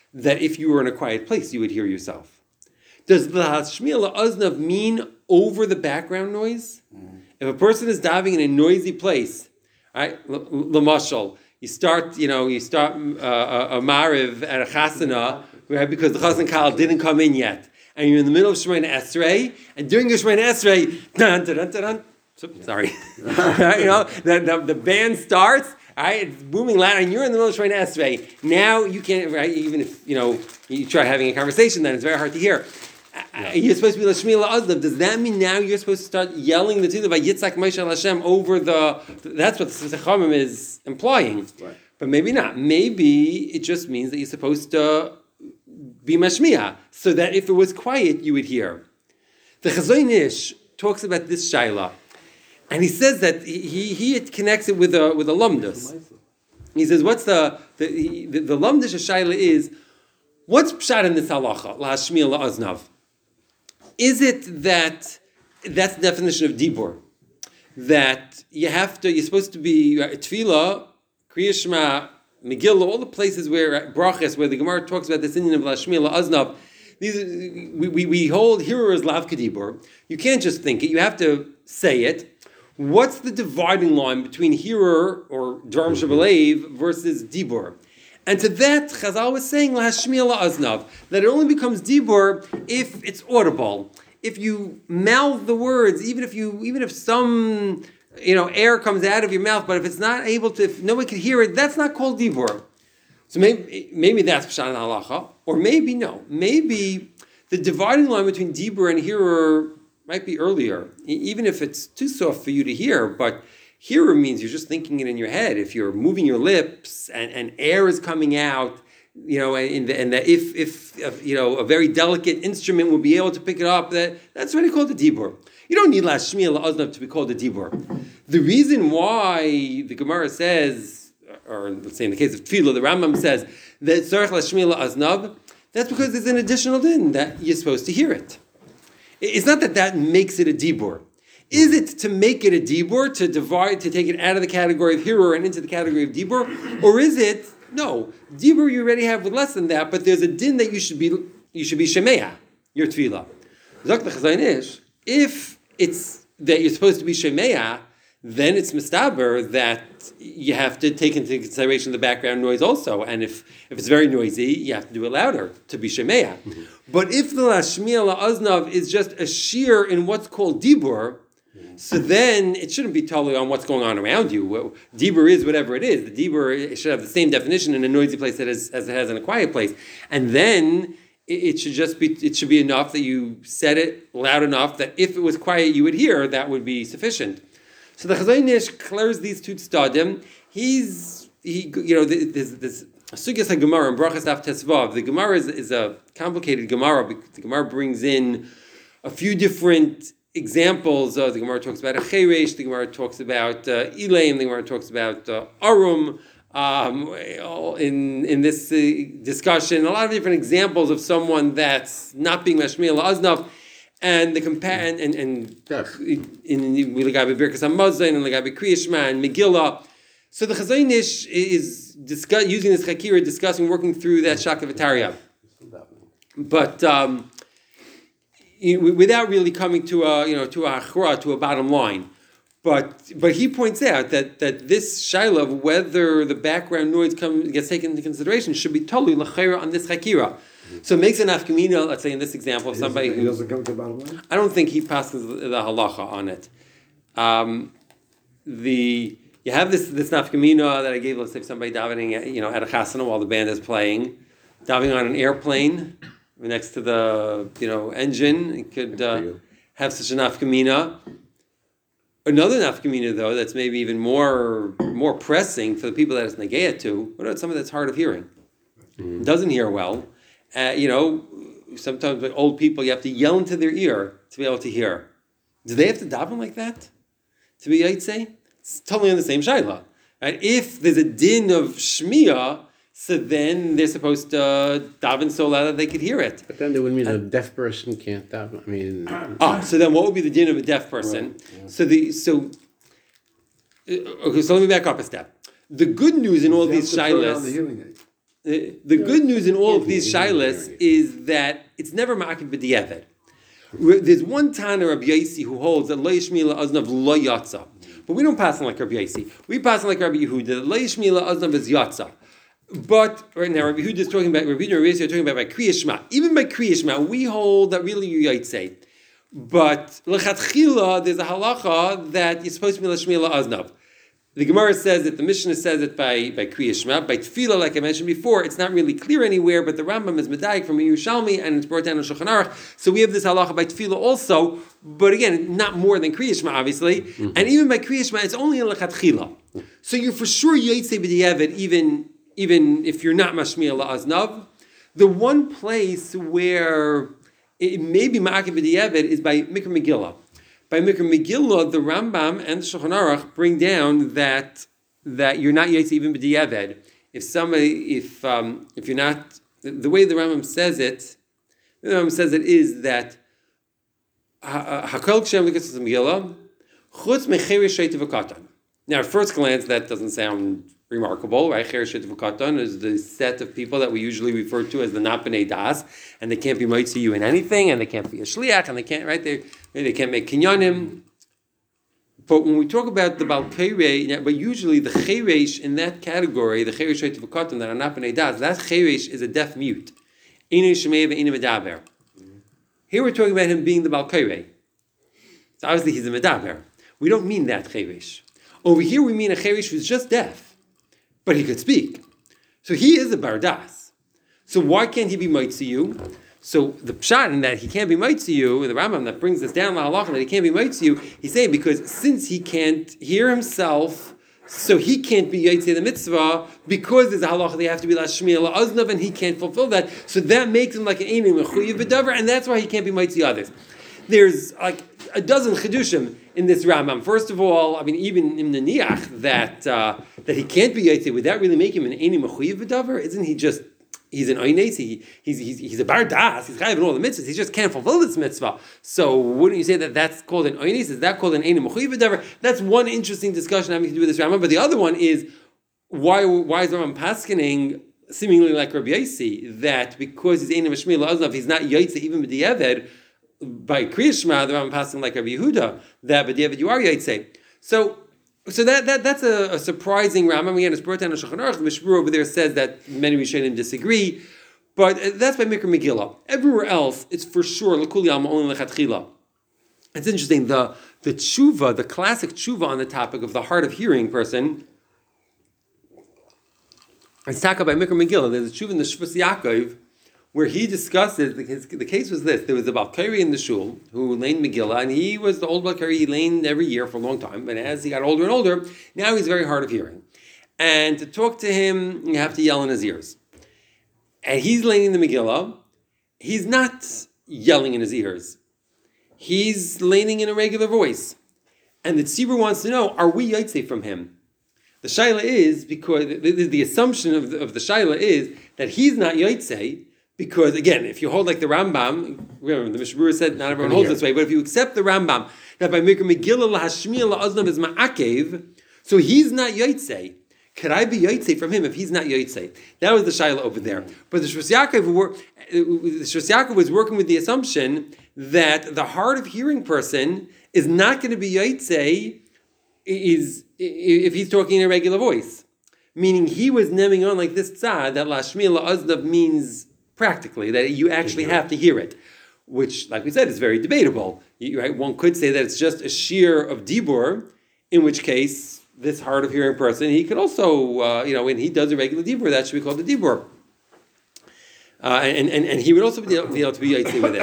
that if you were in a quiet place, you would hear yourself. Does the Hashmiya La'aznav mean over the background noise? Mm. If a person is diving in a noisy place, right? L'mashal, you start, you know, you start uh, a, a mariv at a chasana, right? Because the chassan kal didn't come in yet, and you're in the middle of Shemoneh Esrei, and during your Shemoneh Esrei, dun dun dun dun dun. Sorry, you know, the, the the band starts. Right, it's booming loud, and you're in the middle of Shemoneh Esrei. Now you can't, right? Even if you know you try having a conversation, then it's very hard to hear. Yeah. You're supposed to be L'Shmiya La'aznav. Does that mean now you're supposed to start yelling the tefillah by Yitzhak Moshe Hashem over the? That's what the Chachamim is implying. Right. But maybe not. Maybe it just means that you're supposed to be mashmiya, so that if it was quiet, you would hear. The Chazon Ish talks about this shaila. And he says that he he connects it with a with a lumdus. He says, "What's the the the, the lumdus shaila is? What's pshat in this halacha? Lahashmiya la'aznav. Is it that that's the definition of dibur? That you have to you're supposed to be tefillah, Kriya Shema, Megillah, all the places where brachas where the Gemara talks about this Indian of Lahashmiya la'aznav. These we, we we hold here as lav kadibur. You can't just think it. You have to say it." What's the dividing line between hearer or Dvarim Shebelev versus Dibur? And to that, Chazal was saying, Lahashmiya La'aznav, that it only becomes Dibur if it's audible. If you mouth the words, even if you, even if some, you know, air comes out of your mouth, but if it's not able to, if no one can hear it, that's not called Dibur. So maybe, maybe that's Pshat and Halacha, or maybe no. Maybe the dividing line between Dibur and hearer might be earlier, even if it's too soft for you to hear, but hearer means you're just thinking it in your head. If you're moving your lips and, and air is coming out, you know, and, the, and the, if, if, if, you know, a very delicate instrument will be able to pick it up, that, that's what they call the dibur. You don't need Lahashmiya La'aznav to be called the dibur. The reason why the Gemara says, or let's say in the case of Tefillah, the Rambam says that Tzarech Lahashmiya La'aznav, that's because there's an additional din that you're supposed to hear it. It's not that that makes it a dibur. Is it to make it a dibur, to divide, to take it out of the category of hearer and into the category of dibur? Or is it, no, dibur you already have with less than that, but there's a din that you should be, you should be shemeya, your tefillah. Zok the Chazon Ish, if it's that you're supposed to be shemeya, then it's mistaber that you have to take into consideration the background noise also. And if, if it's very noisy, you have to do it louder to be shemeya. Mm-hmm. But if the Lahashmiya La'aznav is just a sheer in what's called dibur, mm-hmm. so then it shouldn't be totally on what's going on around you. Dibur is whatever it is. The dibur should have the same definition in a noisy place as, as it has in a quiet place. And then it, it should just be it should be enough that you said it loud enough that if it was quiet you would hear, that would be sufficient. So the Chazon Ish clears these two tzadim. He's he you know this this Sugyas HaGemara and Brachas Daf Tesvav. The Gemara is, is a complicated Gemara because the Gemara brings in a few different examples. Uh, the Gemara talks about a Cheresh, the Gemara talks about uh, Elaim, the Gemara talks about uh, Arum. Um, in in this uh, discussion, a lot of different examples of someone that's not being Mashmiya La'aznav. And the compa- and and, and yes. in Legabe Birkas Hamazon and Legabe Kriya Shema and Megillah. So the Chazon Ish is discuss, using this Chakira, discussing, working through that Shakavatariya. But um, you know, without really coming to a you know to a achra, to a bottom line. But but he points out that, that this shaila of whether the background noise come, gets taken into consideration should be totally l'chayra on this Chakira. So it makes an afkamina, let's say in this example, of somebody who... He doesn't come to the bottom line? I don't think he passes the, the halacha on it. Um, the You have this this nafkamina that I gave, let's say somebody davening you know, at a chasana while the band is playing, davening on an airplane next to the you know engine, it could uh, have such a nafkamina. Another nafkamina, though, that's maybe even more more pressing for the people that it's negayah to, what about somebody that's hard of hearing? Mm-hmm. Doesn't hear well. Uh, you know, sometimes with old people, you have to yell into their ear to be able to hear. Do they have to daven like that to be Yaitse? It's totally on the same shaila. Right? If there's a din of shmiya, so then they're supposed to uh, daven so loud that they could hear it. But then they would mean a deaf person can't daven. I mean, ah, so then what would be the din of a deaf person? Right. Yeah. So the so uh, okay. So let me back up a step. The good news in all these shailas. Uh, the good news in all of these shilas is that it's never ma'akiv b'di'evet. There's one Tana Rabbi Yossi who holds that lo yishmila aznav lo yatsa, but we don't pass on like Rabbi Yossi. We pass on like Rabbi Yehuda. Lo yishmila aznav is yatsa. But right now, Rabbi Yehuda is talking about Rabbi Yehuda and Rabbi Yossi are talking about by Kriya Shema. Even by Kriya Shema, we hold that really you yaitse. But lechatchila, there's a halacha that you're supposed to be l'shmila aznav. The Gemara says it, the Mishnah says it by, by Kriya Shema. By Tefillah, like I mentioned before, it's not really clear anywhere, but the Rambam is Medayik from Yerushalmi, and it's brought down in Shulchan Aruch. So we have this halacha by Tefillah also, but again, not more than Kriya Shema, obviously. Mm-hmm. And even by Kriya Shema, it's only in Lechatchila. So you're for sure Yaitse B'di'evet, even, even if you're not Mashmiya La'aznav. The one place where it may be Ma'akiv B'di'evet is by Mikra Megillah. By Mikra Megillah, the Rambam and the Shulchan Aruch bring down that that you're not Yaitse even B'di'eved. If somebody, if um, if you're not, the, the way the Rambam says it, the Rambam says it is that Hakol Kshem L'Ketz Megillah Chutz Mecherish Sheitiv V'Katan. Now, at first glance, that doesn't sound remarkable, right? Cherish Sheitiv V'Katan is the set of people that we usually refer to as the Not B'nei Das, and they can't be Moitzi you in anything, and they can't be a Shliach, and they can't, right? They they can't make kinyanim. But when we talk about the Balkeirei, but usually the Cheresh in that category, the Cherish Sheitiv V'Katan that are Not B'nei Das, that Cheresh is a deaf mute. Inu Shemei V'Inu Medaber. Here we're talking about him being the Balkeirei. So obviously he's a Medaber. We don't mean that Cheresh. Over here we mean a Cheresh who's just deaf, but he could speak. So he is a Bardas. So why can't he be Moitziyu? So the pshat in that he can't be Moitziyu, the Rambam that brings this down, la halacha, that he can't be Moitziyu, he's saying because since he can't hear himself, so he can't be Yaitse the mitzvah, because there's a halacha they have to be Lashmiya La'aznav, and he can't fulfill that. So that makes him like an Einim Mechuyev B'davar, and that's why he can't be Moitzi others. There's like a dozen chidushim in this Rambam. First of all, I mean, even in the Niach, that uh, that he can't be Yaitse, would that really make him an Einim Mechuyev B'davar? Isn't he just, he's an Oynes, he, he's, he's, he's a Bar Das, he's chayav in all the mitzvahs, he just can't fulfill this mitzvah. So wouldn't you say that that's called an Oynes? Is that called an Einim Mechuyev B'davar? That's one interesting discussion having to do with this Rambam. But the other one is, why, why is Rambam paskening seemingly like Rabbi Yossi, that because he's Einim Meshmiel La'aznav, he's not Yaitse even B'di'eved. By Kriya Shema, the Rambam passing like Rabbi Yehuda, that B'di'eved you are Yaitse. So, so that, that that's a, a surprising Rambam. Again, it's brought down in Shulchan Aruch. The Mishmur over there says that many Rishonim disagree, but that's by Mikra Megillah. Everywhere else, it's for sure L'kuli Alma only Lechatchila. It's interesting. The the tshuva, the classic tshuva on the topic of the hard of hearing person, it's taka by Mikra Megillah. There's a tshuva in the Shvus Yaakov, where he discusses, his, the case was this, there was a Balkari in the shul who laned Megillah, and he was the old Balkari, he laned every year for a long time, but as he got older and older, now he's very hard of hearing. And to talk to him, you have to yell in his ears. And he's laning the Megillah, he's not yelling in his ears, he's laning in a regular voice. And the tzibur wants to know, are we Yaitse from him? The shaila is, because the, the, the assumption of the, of the shaila is that he's not Yaitse, because again, if you hold like the Rambam, remember the Mishmur said not everyone holds this way, but if you accept the Rambam that by Mikra Megillah Lahashmiya La'aznav is Ma'akev, so he's not Yaitse. Could I be Yaitse from him if he's not Yaitse? That was the shaila over there. But the Shvus Yaakov, the Shvus Yaakov was working with the assumption that the hard of hearing person is not going to be Yaitse is if he's talking in a regular voice, meaning he was neming on like this tzad that Lahashmiya La'aznav means. Practically, that you actually have to hear it, which, like we said, is very debatable. You, right? One could say that it's just a shear of dibur, in which case, this hard of hearing person, he could also, uh, you know, when he does a regular dibur, that should be called a dibur. Uh, and, and, and he would also be able, be able to be yaitse with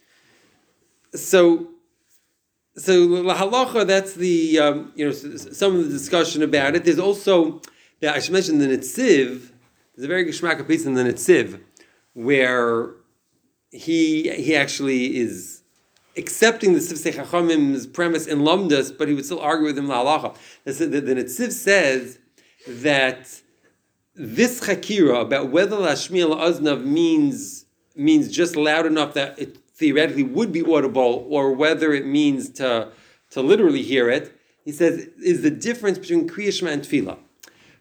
it. So, so la halacha, that's the, um, you know, some of the discussion about it. There's also, that I should mention the Netziv, there's a very geschmack piece in the Netziv, where he he actually is accepting the Sifsei Chachamim's premise in Lamdas, but he would still argue with him la halacha. The, the, the Netziv says that this chakira about whether Lashmiya La'aznav means means just loud enough that it theoretically would be audible, or whether it means to to literally hear it, he says is the difference between Kriya Shema and Tefillah.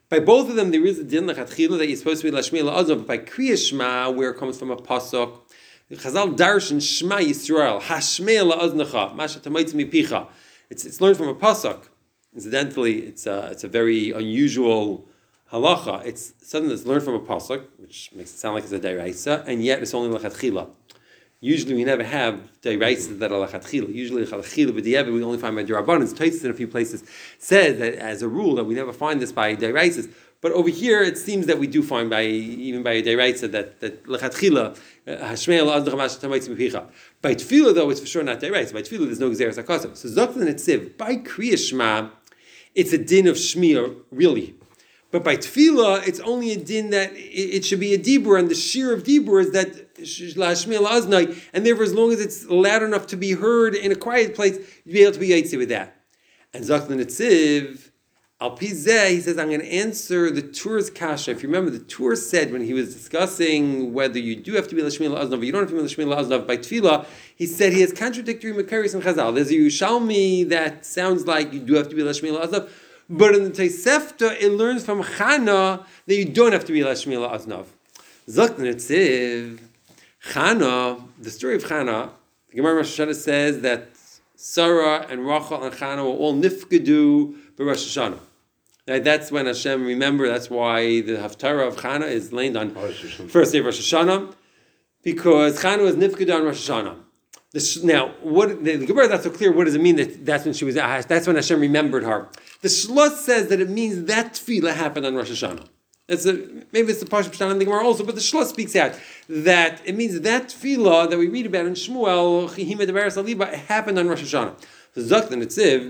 By both of them, there is a din lechatchila that you're supposed to be lashmei la'aznav. But by Kriya Shema, where it comes from a pasuk, Chazal darshan Shema Yisrael hashmei la'aznacha masha tamaitz mipicha. It's it's learned from a pasuk. Incidentally, it's a it's a very unusual halacha. It's something that's learned from a pasuk, which makes it sound like it's a deraisa, and yet it's only lechatchila. Usually, we never have deraisas that are lechatchila. Usually, lechatchila b'diavad we only find by derabbanan. Tosfos in a few places says that as a rule that we never find this by deraisas. But over here, it seems that we do find by even by a deraisa that that lechatchila hashmei la'aznacha masha tamaitz mipicha. By tefillah, though, it's for sure not deraisa. By tefillah, there's no gzeras hakasam. So zaklan etziv by Kriya Shema, it's a din of shmir really. But by tefillah, it's only a din that it, it should be a dibur, and the shear of dibur is that lashmei la'aznai, and therefore, as long as it's loud enough to be heard in a quiet place, you'd be able to be yaitzi with that. And zaklan etziv, al pizeh, he says, I'm going to answer the Tur's kasha. If you remember, the Tur said when he was discussing whether you do have to be lashmei la'aznav, or you don't have to be lashmei la'aznav by tefillah, he said he has contradictory makaris and chazal. There's a Yerushalmi that sounds like you do have to be lashmei la'aznav. But in the Tosefta, it learns from Chana that you don't have to be lashmei la'aznav. Zaklan etziv, Chana, the story of Chana, the Gemara Rosh Hashanah says that Sarah and Rachel and Chana were all nifkedu by Rosh Hashanah. Right, that's when Hashem, remember, that's why the Haftarah of Chana is laid on first day of Rosh Hashanah, because Chana was nifkedu on Rosh Hashanah. This, now, what the, the Gemara not so clear. What does it mean that that's when she was? That's when Hashem remembered her. The Shlos says that it means that tefillah happened on Rosh Hashanah. It's a, maybe it's the Parsha Pshan in the Gemara also, but the Shlos speaks out that it means that tefillah that we read about in Shmuel, Chihima Devaras Aliba, happened on Rosh Hashanah. So Zaklan Etziv,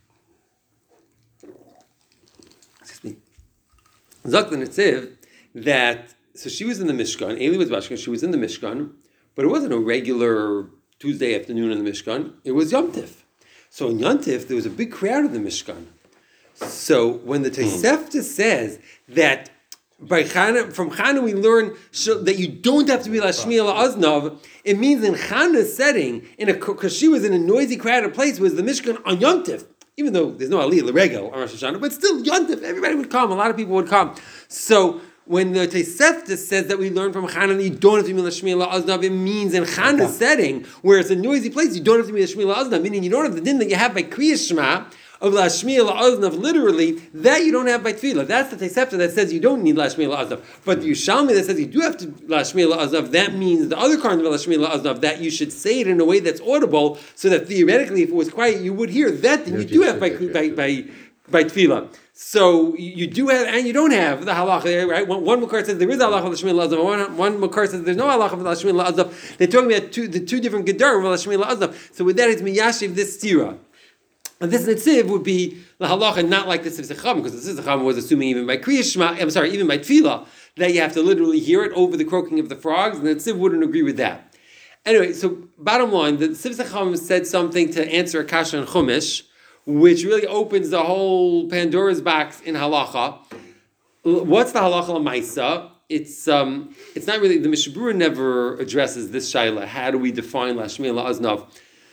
excuse me, Zaklan Etziv, that so she was in the Mishkan. Eli was Bashkan. She was in the Mishkan, but it wasn't a regular Tuesday afternoon in the Mishkan. It was Yom Tif. So in Yom Tif, there was a big crowd in the Mishkan. So when the Tosefta says that by Chana, from Chana we learn that you don't have to be lashmei la'aznav, it means in Chana's setting, in a because she was in a noisy, crowded place, was the Mishkan on Yom Tif. Even though there's no Aliyah L'Regel on Rosh Hashanah, but still Yom Tif, everybody would come. A lot of people would come. So when the Tosefta says that we learn from Chana that you don't have to be lashmei la'aznav, it means in Chana's okay. setting, where it's a noisy place, you don't have to be lashmei la'aznav, meaning you don't have the din that you have by Kriya Shema, of lashmei la'aznav, literally, that you don't have by tefillah. That's the Tosefta that says you don't need lashmei la'aznav. But the Yerushalmi that says you do have to lashmei la'aznav, that means the other kind of lashmei la'aznav, that you should say it in a way that's audible, so that theoretically, if it was quiet, you would hear that, then you do have by by by, by tefillah. So you do have, and you don't have the halacha, right? One, one makar says there is halacha of lashmei la'aznav. One, one makar says there's no halacha of lashmei la'aznav. They're talking about two, the two different gedarim of lashmei la'aznav. So with that, it's miyashiv this stira. And this netziv would be the halacha, not like the Sivsei Chacham, because the Sivsei Chacham was assuming even by Kriya Shema, I'm sorry, even by tefillah, that you have to literally hear it over the croaking of the frogs, and the netziv wouldn't agree with that. Anyway, so bottom line, the Sivsei Chacham said something to answer a kasha in Chumash, which really opens the whole Pandora's box in halacha. What's the halacha l'maisa? It's um, it's not really, the Mishabura never addresses this shaila. How do we define lashmei la'aznav?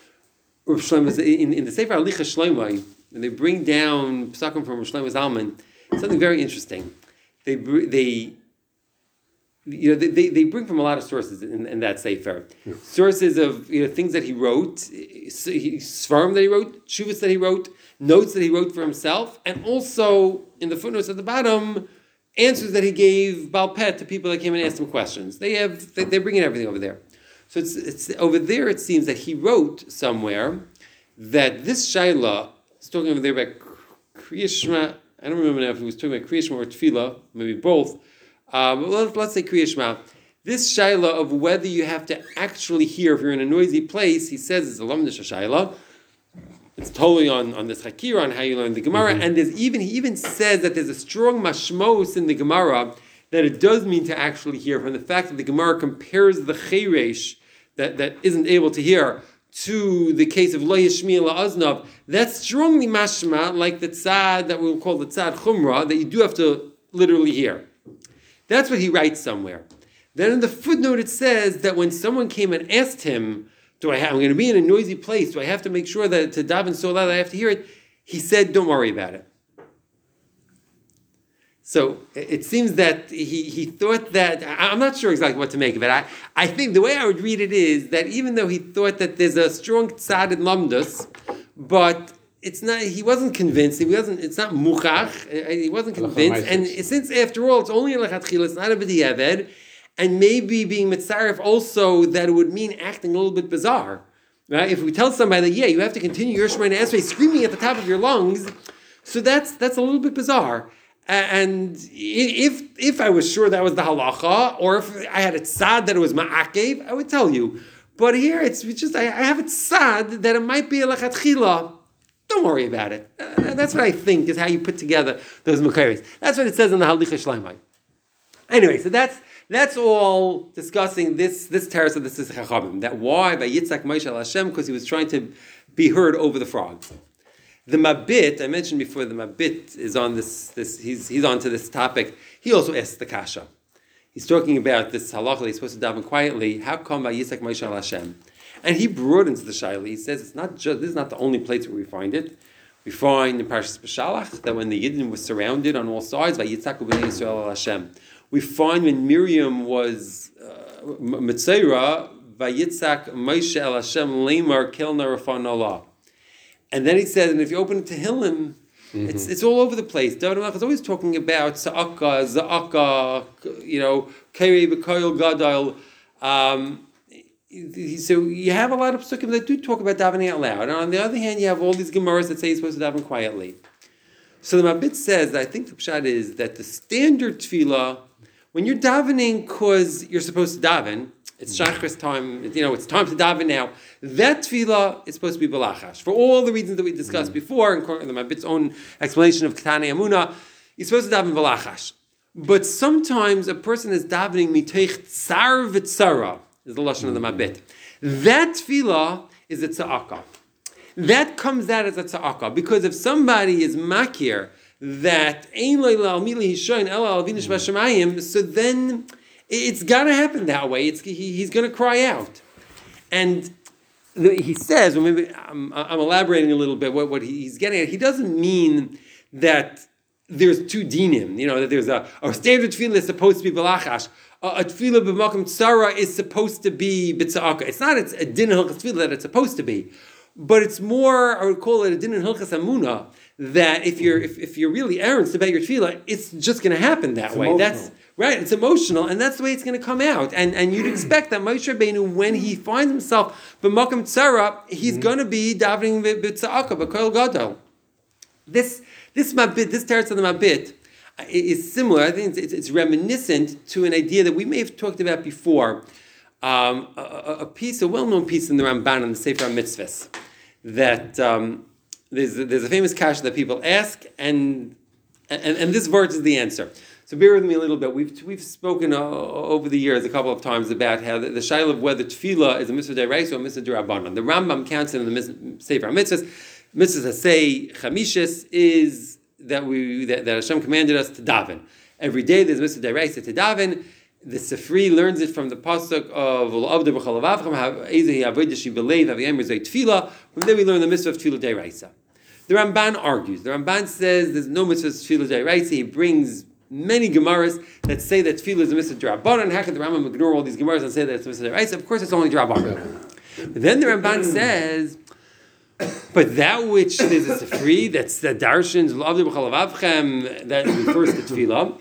In, in the Sefer Alicha Shlomo, when they bring down Psakim from Shlomo Zalman, something very interesting. They they you know they, they bring from a lot of sources in, in that Sefer. Yeah. Sources of you know things that he wrote, Svarim that he wrote, Shuvas that he wrote, notes that he wrote for himself, and also in the footnotes at the bottom, answers that he gave Baal Peh to people that came and asked him questions. They have they, they're bringing everything over there. So it's, it's over there. It seems that he wrote somewhere that this shaila is talking over there about Kriya Shema. I don't remember now if he was talking about Kriya Shema or Tefillah, maybe both. Uh, but let's, let's say Kriya Shema. This shaila of whether you have to actually hear if you're in a noisy place, he says it's a lamdish shaila. It's totally on, on this Hakira, on how you learn the Gemara, mm-hmm. and there's even he even says that there's a strong mashmos in the Gemara that it does mean to actually hear, from the fact that the Gemara compares the cheresh that, that isn't able to hear to the case of lo yishmi la'aznav. That's strongly mashma, like the tzad that we'll call the tzad chumrah, that you do have to literally hear. That's what he writes somewhere. Then in the footnote it says that when someone came and asked him, do I have, I'm going to be in a noisy place, do I have to make sure that to daven so loud I have to hear it? He said, don't worry about it. So it seems that he, he thought that, I'm not sure exactly what to make of it. I, I think the way I would read it is that even though he thought that there's a strong tzad in lamdus, but it's not, he wasn't convinced, he wasn't, it's not muchach, he wasn't convinced, and since after all, it's only a lechatchila, it's not a b'diavad, and maybe being mitzaref also that it would mean acting a little bit bizarre. Right? If we tell somebody that, yeah, you have to continue your Shemona Esrei screaming at the top of your lungs, so that's that's a little bit bizarre. And if if I was sure that was the halacha, or if I had a tzad that it was ma'akev, I would tell you. But here it's just, I, I have a tzad that it might be a lechatchila. Don't worry about it. Uh, that's what I think is how you put together those makaris. That's what it says in the Halicha Shleimai. Anyway, so that's That's all discussing this this terrace of the Sisach Chachamim. That why by Yitzhak Moshe al Hashem, because he was trying to be heard over the frogs. The Mabit, I mentioned before, the Mabit is on this. This he's he's on to this topic. He also asks the kasha. He's talking about this halacha that he's supposed to daven quietly. How come by Yitzhak Moshe al Hashem? And he broadens the shaila. He says it's not just this is not the only place where we find it. We find in Parshas Beshalach that when the Yidden were surrounded on all sides by Yitzhak u'bnei Yisrael al Hashem. We find when Miriam was Mitzayra, Vayitzak Moshe el Hashem Lemar Kelna Rafan Allah. And then he says, and if you open it to Tehillim, mm-hmm. it's it's all over the place. David HaMelech is always talking about Sa'aka, Za'aka, you know, Keri B'Koyel Gadol. Um, so you have a lot of psukim that do talk about davening out loud. And on the other hand, you have all these Gemaras that say you're supposed to daven quietly. So the Mabit says that I think the pshat is that the standard tefillah, when you're davening because you're supposed to daven, it's shachris time, you know, it's time to daven now, that tefillah is supposed to be balachash. For all the reasons that we discussed mm-hmm. before, including the Mabit's own explanation of Ketane Amuna, you're supposed to daven balachash. But sometimes a person is davening miteich tsar v'tzara, is the lashon mm-hmm. of the Mabit. That tefillah is a tza'aka. That comes out as a tza'aka, because if somebody is makir, that so then it's got to happen that way. It's he, he's going to cry out, and the, he says, well, maybe I'm, I'm elaborating a little bit what, what he's getting at. He doesn't mean that there's two dinim, you know, that there's a, a standard tefillah is supposed to be balachash, a, a tefillah b'makom tzara is supposed to be b'tza'aka. It's not it's a din hilchas tefillah that it's supposed to be, but it's more, I would call it a din hilchas amuna, that if you're if, if you're really errant about your tefillah, it's just going to happen that it's way. Emotional. That's right. It's emotional, and that's the way it's going to come out. And and you'd expect that Moshe Rabbeinu, when he finds himself b'makom tzara, he's mm-hmm. going to be davening b'tza'aka b'koil gadol. This this mabit, this teretz of the mabit, is similar. I think it's, it's reminiscent to an idea that we may have talked about before. Um, a, a piece, a well-known piece in the Ramban and the Sefer HaMitzvahs, that. Um, There's a, there's a famous kasha that people ask, and, and and this verse is the answer. So bear with me a little bit. We've we've spoken uh, over the years a couple of times about how the, the shaila of whether tefillah is a mitzvah d'oraisa or a mitzvah d'rabbanan. The Rambam counts it in the Sefer HaMitzvahs. Mitzvahs that say chamishis is that we that, that Hashem commanded us to daven every day. There's mitzvah d'oraisa to daven. The Sifri learns it from the pasuk of L'Avda B'Chalav Avcham Ezehi Avodah Shibalev Aviyam Rizay Tefillah. From there we learn the mitzvah of tefillah d'oraisa. The Ramban argues. The Ramban says there's no mitzvah of tefillah d'oraisa. He brings many gemaras that say that tefillah is a mitzvah d'rabbanan. How could the Rambam ignore all these gemaras and say that it's a mitzvah d'oraisa? Of course, it's only d'rabbanan. But then the Ramban says, but that which is a Sifri, that's the darshans L'Avda B'Chalav Avchem, that refers to tefillah.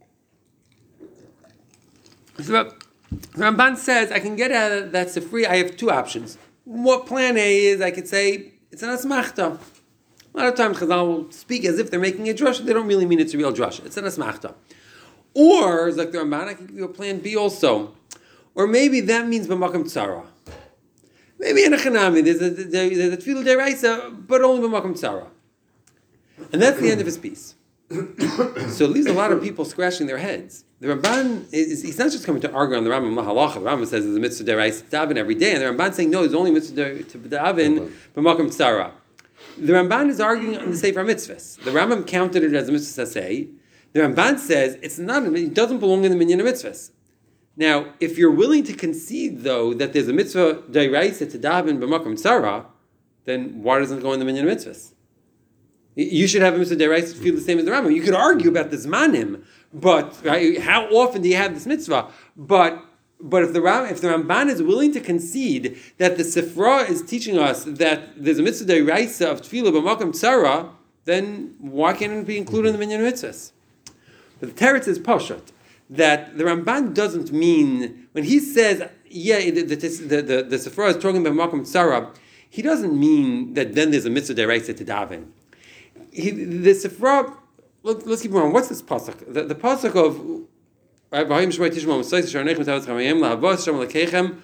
So the Ramban says, I can get out of that Sifri, I have two options. What plan A is, I could say, it's an asmachta. A lot of times Chazal will speak as if they're making a drasha, they don't really mean it's a real drasha. It's an asmachta. Or, as like the Ramban, I can give you a plan B also. Or maybe that means b'makom tzara. Maybe in a chanami, there's a, there's a tefillah d'oraisa, but only b'makom tzara. And that's the end of his piece. So it leaves a lot of people scratching their heads. The Ramban is, he's not just coming to argue on the Rambam Mahalacha. The Rambam says there's a mitzvah d'oraisa to daven every day, and the Ramban saying no, there's only mitzvah to daven b'makom tzara. The Ramban is arguing on the Sefer HaMitzvahs. The Rambam counted it as a mitzvah saseh. The Ramban says it's not. It doesn't belong in the minyan of mitzvahs. Now, if you're willing to concede though that there's a mitzvah d'oraisa to daven b'makom tzara, then why doesn't it go in the minyan of mitzvahs? You should have a mitzvah deraisa to feel the same as the Rambam. You could argue about the zmanim, but right, how often do you have this mitzvah? But but if the Ram, if the Ramban is willing to concede that the Sifra is teaching us that there's a mitzvah deraisa of tefillah b'makom tzara, then why can't it be included in the minyan mitzvahs? But the teretz is pashat that the Ramban doesn't mean when he says yeah the the the, the, the Sifra is talking about b'makom tzara, he doesn't mean that then there's a mitzvah deraisa to daven. He, the Sifra, look, let's keep going. What's this pasuk? The, the pasuk of V'hayim Shemay Tishma M'sayis Sharnechem Tavetz Chamayim La'avos Shem Lekechem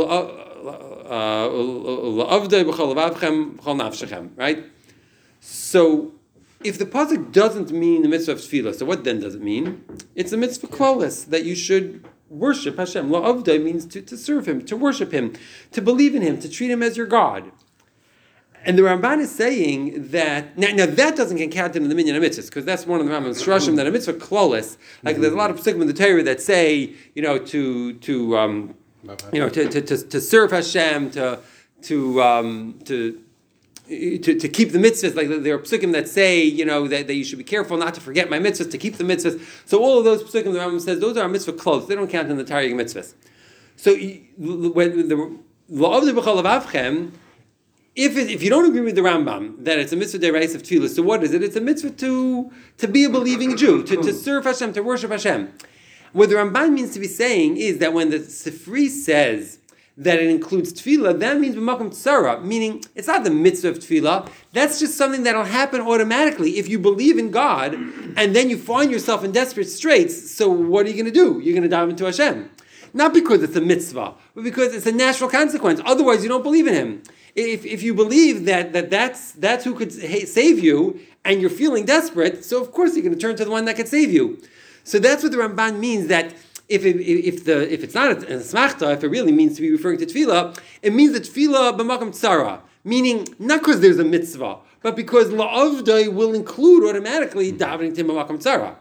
Ula'avdei B'chol Levavchem B'chol Nafshechem. Right. So, if the pasuk doesn't mean the mitzvah of tefillah, so what then does it mean? It's a mitzvah klalis that you should worship Hashem. La'avdei means to, to serve Him, to worship Him, to believe in Him, to treat Him as your God. And the Ramban is saying that now, now that doesn't get counted in the minyan mitzvahs because that's one of the Rambam's shrashim that a mitzvah klolis, like there's a lot of psukim in the Torah that say you know to to um, you know to, to, to, to serve Hashem to to um, to. To, to keep the mitzvahs, like there are psukim that say, you know, that, that you should be careful not to forget my mitzvahs, to keep the mitzvahs. So all of those psukim, the Rambam says, those are mitzvah clothes. They don't count in the Taryag mitzvahs. So when the law of the B'chol Levavchem, If it, if you don't agree with the Rambam that it's a mitzvah deraisa of tefillah, so what is it? It's a mitzvah to, to be a believing Jew, to, to serve Hashem, to worship Hashem. What the Ramban means to be saying is that when the Sifri says that it includes tefillah, that means b'makom tzara, meaning it's not the mitzvah of tefillah, that's just something that'll happen automatically if you believe in God and then you find yourself in desperate straits, so what are you going to do? You're going to dive into Hashem. Not because it's a mitzvah, but because it's a natural consequence. Otherwise, you don't believe in Him. If if you believe that, that that's that's who could save you, and you're feeling desperate, so of course you're going to turn to the one that could save you. So that's what the Ramban means. That if it, if the if it's not a, a smachta, if it really means to be referring to tefillah, it means that tefillah b'makom tzara, meaning not because there's a mitzvah, but because la'avdai will include automatically davening to b'makom tzara.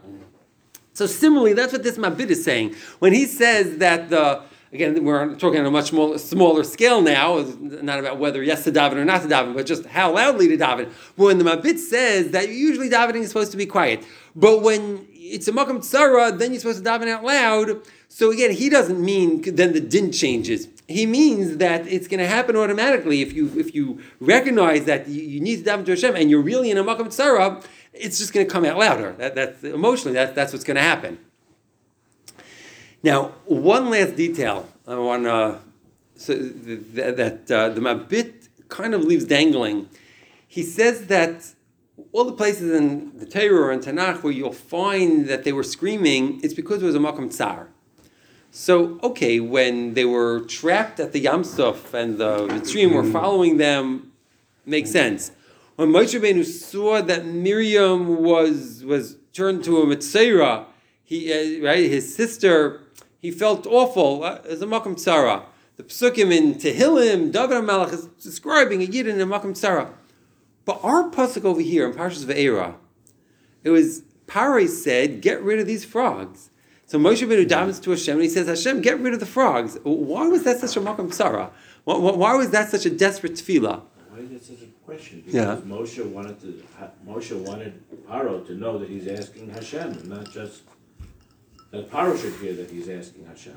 So similarly, that's what this Mabit is saying when he says that the. Again, we're talking on a much more, smaller scale now. It's not about whether yes to daven or not to daven, but just how loudly to daven. But when the Mabit says that usually davening is supposed to be quiet, but when it's a makam tzara, then you're supposed to daven out loud. So again, he doesn't mean then the din changes. He means that it's going to happen automatically if you if you recognize that you, you need to daven to Hashem and you're really in a makam tzara. It's just going to come out louder. That, that's emotionally that, that's what's going to happen. Now, one last detail I want to so that, that uh, the Mabit kind of leaves dangling. He says that all the places in the Torah or in Tanakh where you'll find that they were screaming, it's because it was a Makam Tsar. So, okay, when they were trapped at the Yam Suf and the Mitzrayim were following them, makes sense. When Moshe Rabbeinu saw that Miriam was was turned to a Mitzayra, he uh, right his sister. He felt awful as a Makam Tzara. The Psukim in Tehillim, David HaMelech is describing a Yid in a Makam Tzara. But our Pasuk over here in Parshas Ve'era, it was, Paroi said, get rid of these frogs. So Moshe Rabbeinu davens to Hashem and he says, Hashem, get rid of the frogs. Why was that such a Makam Tzara? Why, why was that such a desperate tefillah? Why is that such a question? Because yeah. Moshe wanted to, Moshe wanted Paro to know that he's asking Hashem and not just that Paro should hear that he's asking Hashem.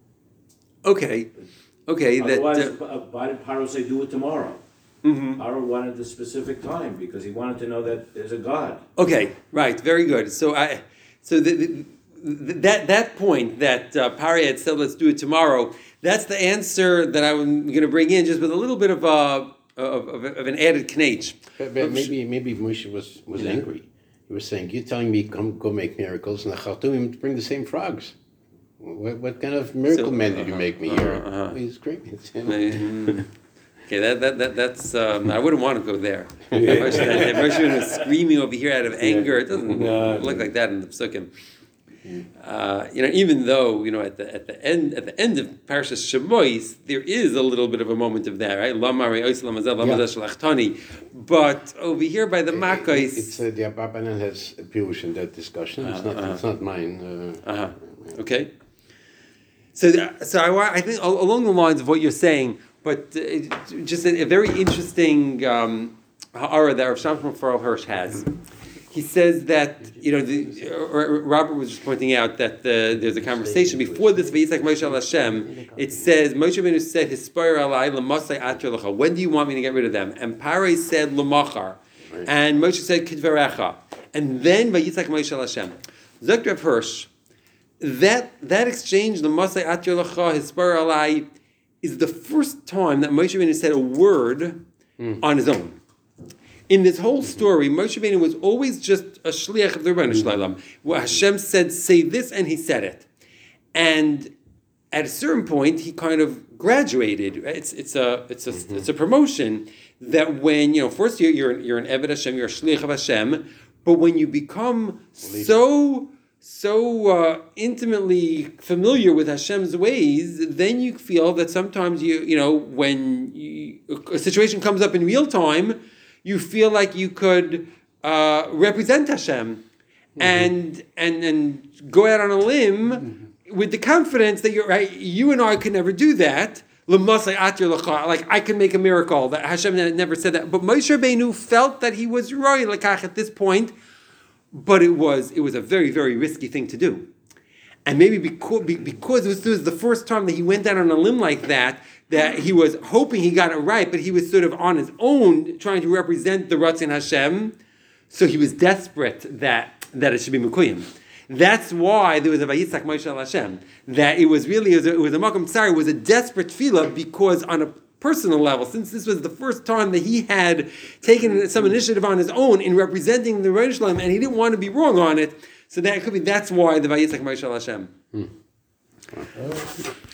Okay, okay. Otherwise, that, uh, why did Paro say do it tomorrow? Mm-hmm. Paro wanted the specific time because he wanted to know that there's a God. Okay, right, very good. So I, so the, the, the, that that point that uh, Paro had said, let's do it tomorrow. That's the answer that I'm going to bring in, just with a little bit of a of, of, of an added knetch. But, but maybe maybe Moshe was was yeah. angry. He was saying, "You're telling me come go make miracles, and the Khartoumim bring the same frogs. What, what kind of miracle so, man did uh-huh, you make me here?" Uh-huh, uh-huh. He's screaming. Okay, that that, that that's um, I wouldn't want to go there. If Moshe was screaming over here out of anger, it doesn't no, look no. like that in the Psukim. Uh, you know, even though you know at the at the end at the end of Parashas Shemois, there is a little bit of a moment of that, right? Yeah. But over here by the Makkos, it's uh, the Ababanan has a pirush in that discussion. It's uh, not uh, it's not mine. Uh, uh-huh. Okay. So so I, I think along the lines of what you're saying, but uh, just a, a very interesting um, ha'ara that Rav Shamshon Farrell Hirsch has. He says that, you know, the, or Robert was just pointing out that the, there's a conversation before this, V'yitzak Moshe al Hashem, it says, Moshe Rabbeinu said, Hispar alai l'masai atir lecha. When do you want me to get rid of them? And Paroi said, l'machar. And Moshe said, kidverecha. And then, V'yitzak Moshe al Hashem. Zok Rav Hirsch, that, that exchange, l'masai atir lecha, Hispar alai, is the first time that Moshe Rabbeinu said a word mm. on his own. In this whole story, Moshe Rabbeinu was always just a shliach of the Rebbeinu Shalom. Well, Hashem said, say this, and he said it. And at a certain point, he kind of graduated. It's it's a it's a mm-hmm. it's a promotion that when, you know, first you're you're, you're an Eved Hashem, you're a shliach of Hashem, but when you become so so uh, intimately familiar with Hashem's ways, then you feel that sometimes you you know when you, a situation comes up in real time, you feel like you could uh, represent Hashem mm-hmm. and and and go out on a limb mm-hmm. with the confidence that you're right. You and I could never do that. Like I can make a miracle. That Hashem never said that. But Moshe Rabbeinu felt that he was roy lekach at this point, but it was it was a very very risky thing to do. And maybe because because this was the first time that he went out on a limb like that, that he was hoping he got it right, but he was sort of on his own trying to represent the Ratzon Hashem. So he was desperate that, that it should be Mekuyim. That's why there was a Vayitzak Moshe al Hashem. That it was really, it was a, it was a Makom Tsar, it was a desperate tefillah because on a personal level, since this was the first time that he had taken some initiative on his own in representing the Rebbeinu Shalom, and he didn't want to be wrong on it, so that could be, that's why the Vayitzak Moshe al Hashem. Hmm.